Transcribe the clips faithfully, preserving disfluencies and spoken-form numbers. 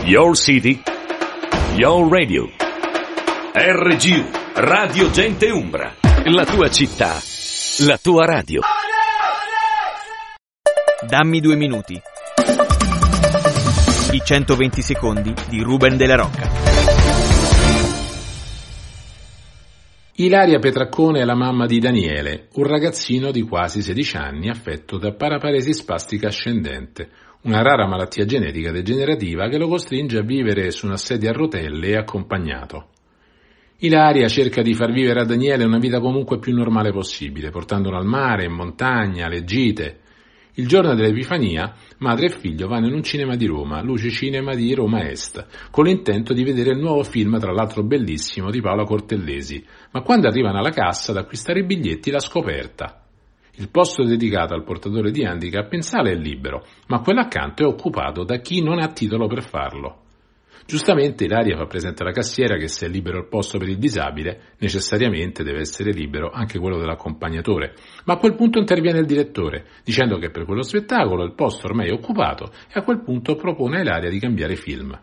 Your City, Your Radio. R G U, Radio Gente Umbra. La tua città, la tua radio. Dammi due minuti. I centoventi secondi di Ruben Della Rocca. Ilaria Petraccone è la mamma di Daniele, un ragazzino di quasi sedici anni affetto da paraparesi spastica ascendente, una rara malattia genetica degenerativa che lo costringe a vivere su una sedia a rotelle e accompagnato. Ilaria cerca di far vivere a Daniele una vita comunque più normale possibile, portandolo al mare, in montagna, alle gite. Il giorno dell'Epifania, madre e figlio vanno in un cinema di Roma, Luce Cinema di Roma Est, con l'intento di vedere il nuovo film, tra l'altro bellissimo, di Paola Cortellesi, ma quando arrivano alla cassa ad acquistare i biglietti l'ha scoperta. Il posto dedicato al portatore di handicap in sala è libero, ma quello accanto è occupato da chi non ha titolo per farlo. Giustamente Ilaria fa presente alla cassiera che se è libero il posto per il disabile, necessariamente deve essere libero anche quello dell'accompagnatore, ma a quel punto interviene il direttore, dicendo che per quello spettacolo il posto ormai è occupato e a quel punto propone a Ilaria di cambiare film.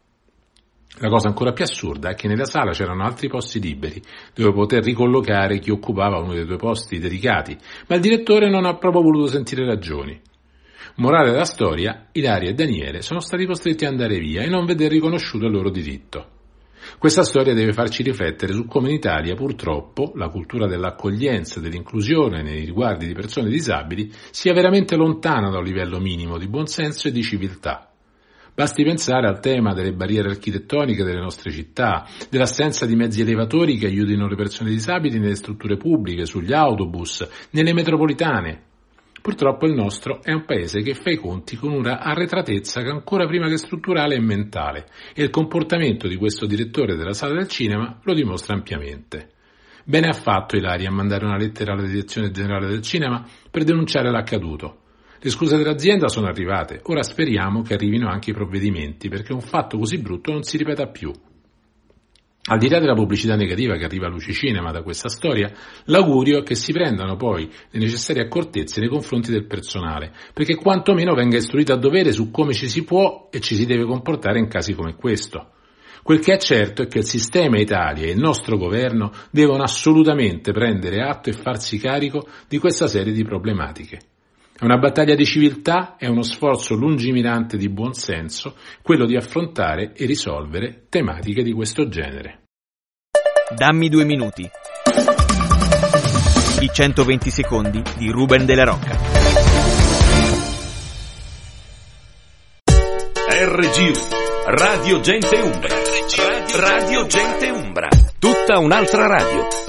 La cosa ancora più assurda è che nella sala c'erano altri posti liberi, dove poter ricollocare chi occupava uno dei due posti dedicati, ma il direttore non ha proprio voluto sentire ragioni. Morale della storia, Ilaria e Daniele sono stati costretti ad andare via e non vedere riconosciuto il loro diritto. Questa storia deve farci riflettere su come in Italia, purtroppo, la cultura dell'accoglienza e dell'inclusione nei riguardi di persone disabili sia veramente lontana da un livello minimo di buonsenso e di civiltà. Basti pensare al tema delle barriere architettoniche delle nostre città, dell'assenza di mezzi elevatori che aiutino le persone disabili nelle strutture pubbliche, sugli autobus, nelle metropolitane. Purtroppo il nostro è un paese che fa i conti con una arretratezza che ancora prima che strutturale è mentale e il comportamento di questo direttore della sala del cinema lo dimostra ampiamente. Bene ha fatto Ilaria a mandare una lettera alla direzione generale del cinema per denunciare l'accaduto. Le scuse dell'azienda sono arrivate, ora speriamo che arrivino anche i provvedimenti perché un fatto così brutto non si ripeta più. Al di là della pubblicità negativa che arriva a Luce Cinema da questa storia, l'augurio è che si prendano poi le necessarie accortezze nei confronti del personale, perché quantomeno venga istruito a dovere su come ci si può e ci si deve comportare in casi come questo. Quel che è certo è che il sistema Italia e il nostro governo devono assolutamente prendere atto e farsi carico di questa serie di problematiche. È una battaglia di civiltà, è uno sforzo lungimirante di buonsenso, quello di affrontare e risolvere tematiche di questo genere. Dammi due minuti. I centoventi secondi di Ruben Della Rocca. R G U, Radio Gente Umbra. Radio Gente Umbra. Tutta un'altra radio.